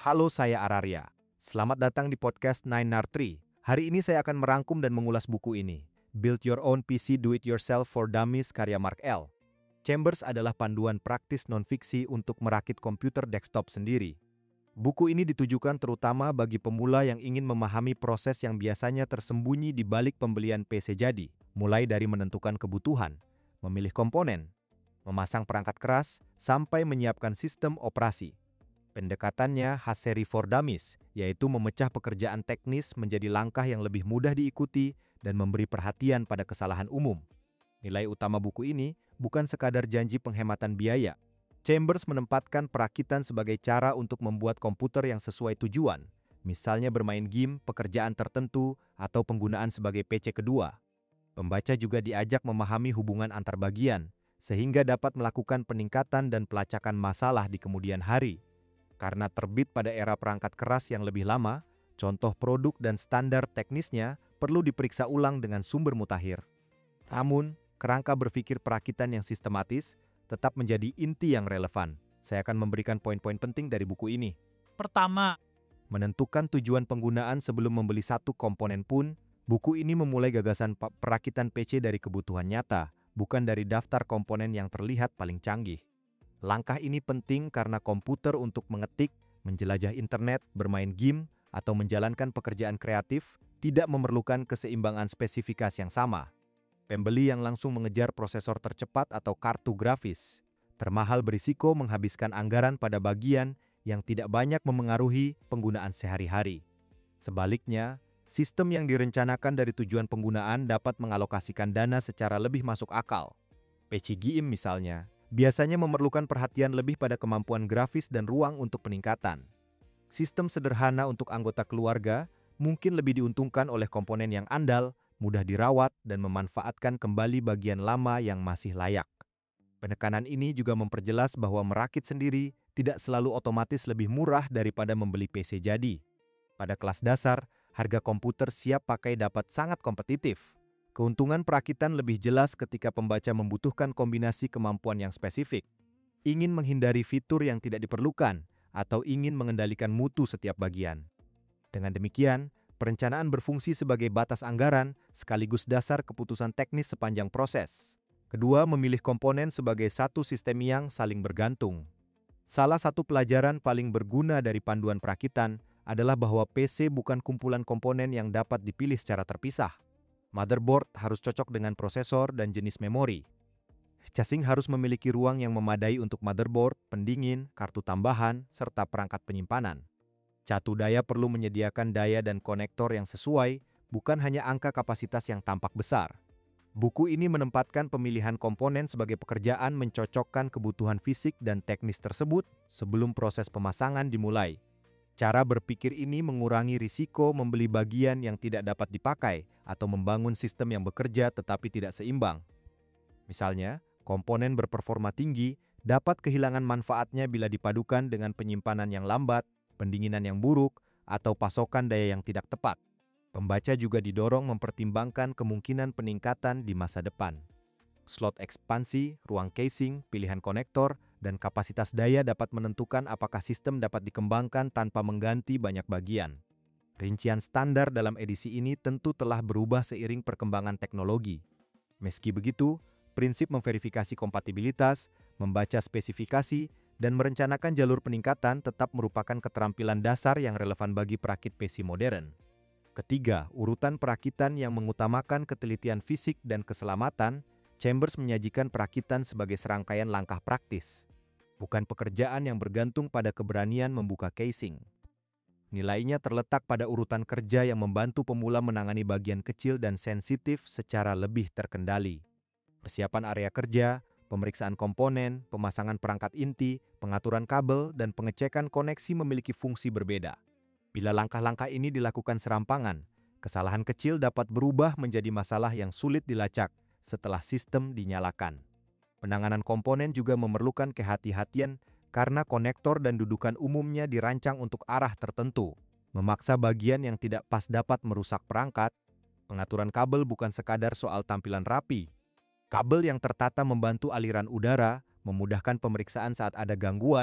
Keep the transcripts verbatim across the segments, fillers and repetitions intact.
Halo, saya Araria. Selamat datang di podcast Nine Nar Tree. Hari ini saya akan merangkum dan mengulas buku ini, Build Your Own P C Do-It-Yourself for Dummies karya Mark L. Chambers adalah panduan praktis non-fiksi untuk merakit komputer desktop sendiri. Buku ini ditujukan terutama bagi pemula yang ingin memahami proses yang biasanya tersembunyi di balik pembelian P C jadi, mulai dari menentukan kebutuhan, memilih komponen, memasang perangkat keras, sampai menyiapkan sistem operasi. Pendekatannya khas seri For Dummies, yaitu memecah pekerjaan teknis menjadi langkah yang lebih mudah diikuti dan memberi perhatian pada kesalahan umum. Nilai utama buku ini bukan sekadar janji penghematan biaya. Chambers menempatkan perakitan sebagai cara untuk membuat komputer yang sesuai tujuan, misalnya bermain game, pekerjaan tertentu, atau penggunaan sebagai P C kedua. Pembaca juga diajak memahami hubungan antar bagian, sehingga dapat melakukan peningkatan dan pelacakan masalah di kemudian hari. Karena terbit pada era perangkat keras yang lebih lama, contoh produk dan standar teknisnya perlu diperiksa ulang dengan sumber mutakhir. Namun, kerangka berpikir perakitan yang sistematis tetap menjadi inti yang relevan. Saya akan memberikan poin-poin penting dari buku ini. Pertama, Menentukan tujuan penggunaan sebelum membeli satu komponen pun, buku ini memulai gagasan perakitan P C dari kebutuhan nyata, bukan dari daftar komponen yang terlihat paling canggih. Langkah ini penting karena komputer untuk mengetik, menjelajah internet, bermain game, atau menjalankan pekerjaan kreatif tidak memerlukan keseimbangan spesifikasi yang sama. Pembeli yang langsung mengejar prosesor tercepat atau kartu grafis termahal berisiko menghabiskan anggaran pada bagian yang tidak banyak memengaruhi penggunaan sehari-hari. Sebaliknya, sistem yang direncanakan dari tujuan penggunaan dapat mengalokasikan dana secara lebih masuk akal. P C game misalnya, biasanya memerlukan perhatian lebih pada kemampuan grafis dan ruang untuk peningkatan. Sistem sederhana untuk anggota keluarga mungkin lebih diuntungkan oleh komponen yang andal, mudah dirawat, dan memanfaatkan kembali bagian lama yang masih layak. Penekanan ini juga memperjelas bahwa merakit sendiri tidak selalu otomatis lebih murah daripada membeli P C jadi. Pada kelas dasar, harga komputer siap pakai dapat sangat kompetitif. Keuntungan perakitan lebih jelas ketika pembaca membutuhkan kombinasi kemampuan yang spesifik, ingin menghindari fitur yang tidak diperlukan, atau ingin mengendalikan mutu setiap bagian. Dengan demikian, perencanaan berfungsi sebagai batas anggaran sekaligus dasar keputusan teknis sepanjang proses. Kedua, memilih komponen sebagai satu sistem yang saling bergantung. Salah satu pelajaran paling berguna dari panduan perakitan adalah bahwa P C bukan kumpulan komponen yang dapat dipilih secara terpisah. Motherboard harus cocok dengan prosesor dan jenis memori. Casing harus memiliki ruang yang memadai untuk motherboard, pendingin, kartu tambahan, serta perangkat penyimpanan. Catu daya perlu menyediakan daya dan konektor yang sesuai, bukan hanya angka kapasitas yang tampak besar. Buku ini menempatkan pemilihan komponen sebagai pekerjaan mencocokkan kebutuhan fisik dan teknis tersebut sebelum proses pemasangan dimulai. Cara berpikir ini mengurangi risiko membeli bagian yang tidak dapat dipakai atau membangun sistem yang bekerja tetapi tidak seimbang. Misalnya, komponen berperforma tinggi dapat kehilangan manfaatnya bila dipadukan dengan penyimpanan yang lambat, pendinginan yang buruk, atau pasokan daya yang tidak tepat. Pembaca juga didorong mempertimbangkan kemungkinan peningkatan di masa depan. Slot ekspansi, ruang casing, pilihan konektor, dan kapasitas daya dapat menentukan apakah sistem dapat dikembangkan tanpa mengganti banyak bagian. Rincian standar dalam edisi ini tentu telah berubah seiring perkembangan teknologi. Meski begitu, prinsip memverifikasi kompatibilitas, membaca spesifikasi, dan merencanakan jalur peningkatan tetap merupakan keterampilan dasar yang relevan bagi perakit P C modern. Ketiga, urutan perakitan yang mengutamakan ketelitian fisik dan keselamatan. Chambers menyajikan perakitan sebagai serangkaian langkah praktis, bukan pekerjaan yang bergantung pada keberanian membuka casing. Nilainya terletak pada urutan kerja yang membantu pemula menangani bagian kecil dan sensitif secara lebih terkendali. Persiapan area kerja, pemeriksaan komponen, pemasangan perangkat inti, pengaturan kabel, dan pengecekan koneksi memiliki fungsi berbeda. Bila langkah-langkah ini dilakukan serampangan, kesalahan kecil dapat berubah menjadi masalah yang sulit dilacak setelah sistem dinyalakan. Penanganan komponen juga memerlukan kehati-hatian karena konektor dan dudukan umumnya dirancang untuk arah tertentu. Memaksa bagian yang tidak pas dapat merusak perangkat. Pengaturan kabel bukan sekadar soal tampilan rapi. Kabel yang tertata membantu aliran udara, memudahkan pemeriksaan saat ada gangguan,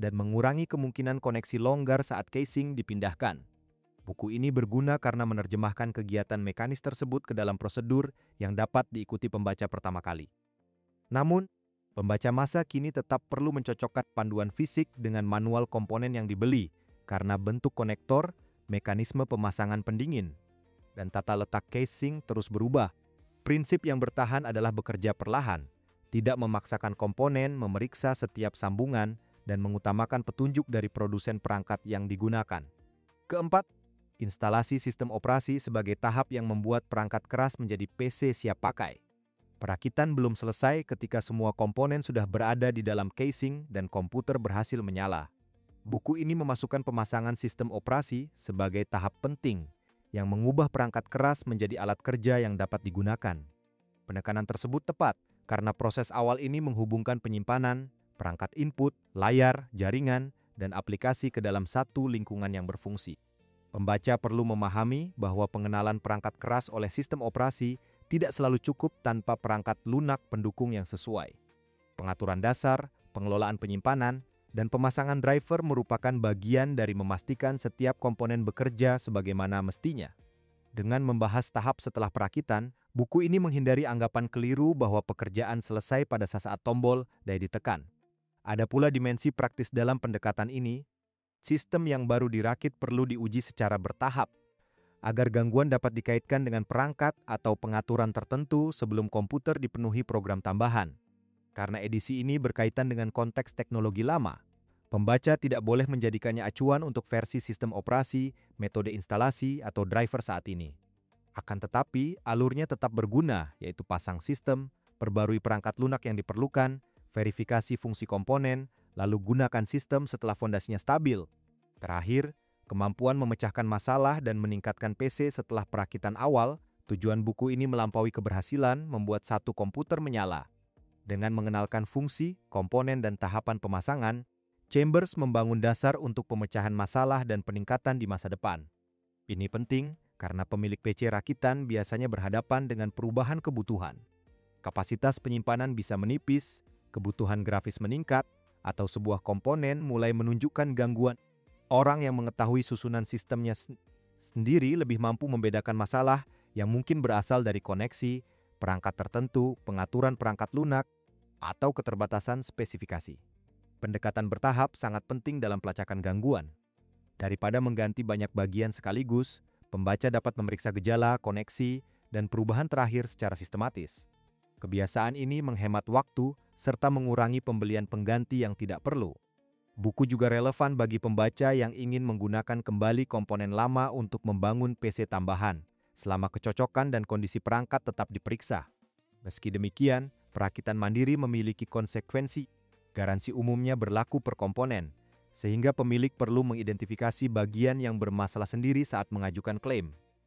dan mengurangi kemungkinan koneksi longgar saat casing dipindahkan. Buku ini berguna karena menerjemahkan kegiatan mekanis tersebut ke dalam prosedur yang dapat diikuti pembaca pertama kali. Namun, pembaca massa kini tetap perlu mencocokkan panduan fisik dengan manual komponen yang dibeli karena bentuk konektor, mekanisme pemasangan pendingin, dan tata letak casing terus berubah. Prinsip yang bertahan adalah bekerja perlahan, tidak memaksakan komponen, memeriksa setiap sambungan, dan mengutamakan petunjuk dari produsen perangkat yang digunakan. Keempat, instalasi sistem operasi sebagai tahap yang membuat perangkat keras menjadi P C siap pakai. Perakitan belum selesai ketika semua komponen sudah berada di dalam casing dan komputer berhasil menyala. Buku ini memasukkan pemasangan sistem operasi sebagai tahap penting yang mengubah perangkat keras menjadi alat kerja yang dapat digunakan. Penekanan tersebut tepat karena proses awal ini menghubungkan penyimpanan, perangkat input, layar, jaringan, dan aplikasi ke dalam satu lingkungan yang berfungsi. Pembaca perlu memahami bahwa pengenalan perangkat keras oleh sistem operasi tidak selalu cukup tanpa perangkat lunak pendukung yang sesuai. Pengaturan dasar, pengelolaan penyimpanan, dan pemasangan driver merupakan bagian dari memastikan setiap komponen bekerja sebagaimana mestinya. Dengan membahas tahap setelah perakitan, buku ini menghindari anggapan keliru bahwa pekerjaan selesai pada saat tombol daya ditekan. Ada pula dimensi praktis dalam pendekatan ini. Sistem yang baru dirakit perlu diuji secara bertahap, agar gangguan dapat dikaitkan dengan perangkat atau pengaturan tertentu sebelum komputer dipenuhi program tambahan. Karena edisi ini berkaitan dengan konteks teknologi lama, pembaca tidak boleh menjadikannya acuan untuk versi sistem operasi, metode instalasi, atau driver saat ini. Akan tetapi, alurnya tetap berguna, yaitu pasang sistem, perbarui perangkat lunak yang diperlukan, verifikasi fungsi komponen, lalu gunakan sistem setelah fondasinya stabil. Terakhir, kemampuan memecahkan masalah dan meningkatkan P C setelah perakitan awal. Tujuan buku ini melampaui keberhasilan membuat satu komputer menyala. Dengan mengenalkan fungsi, komponen, dan tahapan pemasangan, Chambers membangun dasar untuk pemecahan masalah dan peningkatan di masa depan. Ini penting karena pemilik P C rakitan biasanya berhadapan dengan perubahan kebutuhan. Kapasitas penyimpanan bisa menipis, kebutuhan grafis meningkat, atau sebuah komponen mulai menunjukkan gangguan. Orang yang mengetahui susunan sistemnya sendiri lebih mampu membedakan masalah yang mungkin berasal dari koneksi, perangkat tertentu, pengaturan perangkat lunak, atau keterbatasan spesifikasi. Pendekatan bertahap sangat penting dalam pelacakan gangguan. Daripada mengganti banyak bagian sekaligus, pembaca dapat memeriksa gejala, koneksi, dan perubahan terakhir secara sistematis. Kebiasaan ini menghemat waktu serta mengurangi pembelian pengganti yang tidak perlu. Buku juga relevan bagi pembaca yang ingin menggunakan kembali komponen lama untuk membangun P C tambahan, selama kecocokan dan kondisi perangkat tetap diperiksa. Meski demikian, perakitan mandiri memiliki konsekuensi. Garansi umumnya berlaku per komponen, sehingga pemilik perlu mengidentifikasi bagian yang bermasalah sendiri saat mengajukan klaim.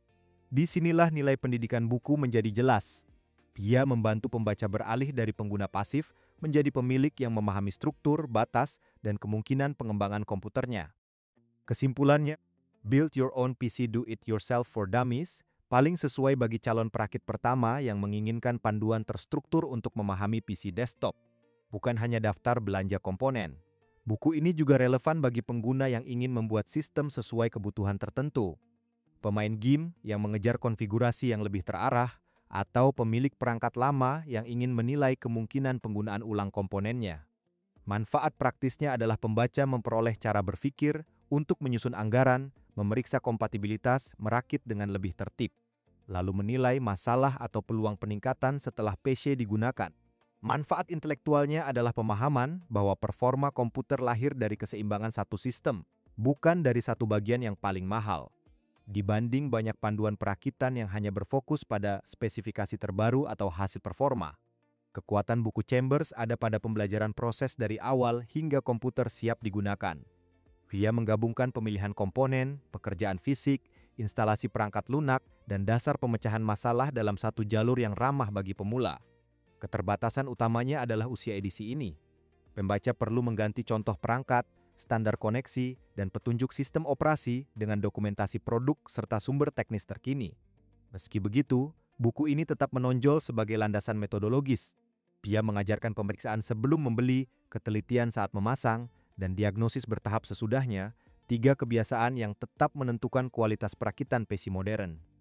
Disinilah nilai pendidikan buku menjadi jelas. Dia membantu pembaca beralih dari pengguna pasif menjadi pemilik yang memahami struktur, batas, dan kemungkinan pengembangan komputernya. Kesimpulannya, Build Your Own P C Do-It-Yourself for Dummies paling sesuai bagi calon perakit pertama yang menginginkan panduan terstruktur untuk memahami P C desktop, bukan hanya daftar belanja komponen. Buku ini juga relevan bagi pengguna yang ingin membuat sistem sesuai kebutuhan tertentu, pemain game yang mengejar konfigurasi yang lebih terarah, atau pemilik perangkat lama yang ingin menilai kemungkinan penggunaan ulang komponennya. Manfaat praktisnya adalah pembaca memperoleh cara berpikir untuk menyusun anggaran, memeriksa kompatibilitas, merakit dengan lebih tertib, lalu menilai masalah atau peluang peningkatan setelah P C digunakan. Manfaat intelektualnya adalah pemahaman bahwa performa komputer lahir dari keseimbangan satu sistem, bukan dari satu bagian yang paling mahal. Dibanding banyak panduan perakitan yang hanya berfokus pada spesifikasi terbaru atau hasil performa. Kekuatan buku Chambers ada pada pembelajaran proses dari awal hingga komputer siap digunakan. Dia menggabungkan pemilihan komponen, pekerjaan fisik, instalasi perangkat lunak, dan dasar pemecahan masalah dalam satu jalur yang ramah bagi pemula. Keterbatasan utamanya adalah usia edisi ini. Pembaca perlu mengganti contoh perangkat, standar koneksi, dan petunjuk sistem operasi dengan dokumentasi produk serta sumber teknis terkini. Meski begitu, buku ini tetap menonjol sebagai landasan metodologis. Dia mengajarkan pemeriksaan sebelum membeli, ketelitian saat memasang, dan diagnosis bertahap sesudahnya, tiga kebiasaan yang tetap menentukan kualitas perakitan peci modern.